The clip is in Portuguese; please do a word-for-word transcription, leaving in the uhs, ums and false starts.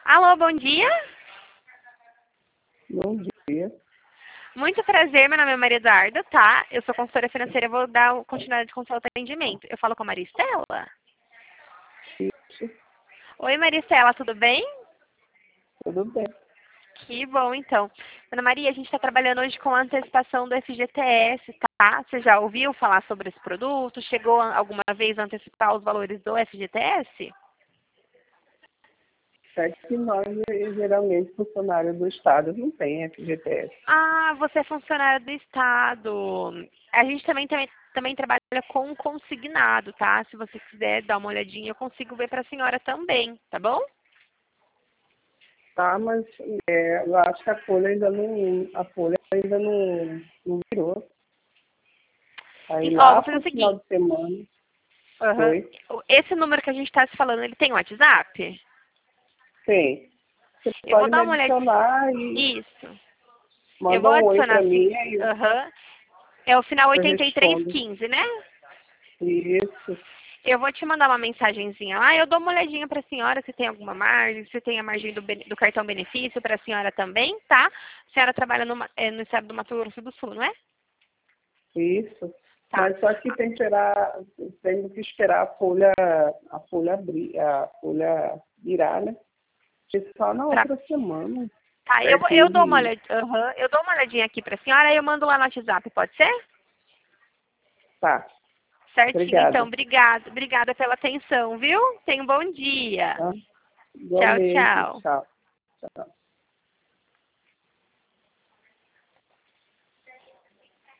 Alô, bom dia. Bom dia. Muito prazer, meu nome é Maria Eduarda, tá? Eu sou consultora financeira, eu vou dar continuidade com o seu atendimento. Eu falo com a Maria Estela? Isso, Oi, Maria Estela, tudo bem? tudo bem. Que bom, então. Ana Maria, a gente está trabalhando hoje com a antecipação do F G T S, tá? Você já ouviu falar sobre esse produto? Chegou alguma vez a antecipar os valores do F G T S? É que nós, geralmente, funcionários do Estado não tem F G T S. Ah, você é funcionário do Estado. A gente também, também, também trabalha com consignado, tá? Se você quiser dar uma olhadinha, eu consigo ver para a senhora também, tá bom? Tá, mas é, eu acho que a folha ainda não, a folha ainda não, não virou. Aí E, ó, lá vou fazer pro o final seguinte. de semana Aham. foi. Esse número que a gente está se falando, ele tem WhatsApp? Tem. Você Eu vou pode me dar uma olhadinha. adicionar e Isso. Eu manda vou um oi adicionar para assim. mim e eu, Aham. É o final eu oitenta e três respondo. quinze, né? Isso, Eu vou te mandar uma mensagenzinha lá. Eu dou uma olhadinha para a senhora se tem alguma margem, se tem a margem do, bene- do cartão benefício para a senhora também, tá? A senhora trabalha no, Ma- eh, no estado do Mato Grosso do Sul, não é? isso. Tá. Mas só que tem que esperar, tem que esperar a folha, a folha abrir, a folha virar, né? Porque só na Pra- outra semana, Tá, eu, vou- eu pertinho dou uma de. olhadinha, aham, eu dou uma olhadinha aqui para a senhora e eu mando lá no WhatsApp, pode ser? Tá, Certinho, então. obrigada. Obrigada. Obrigada pela atenção, viu? Tenha um bom dia. Tá? Tchau, Igualmente, tchau. tchau. Tchau.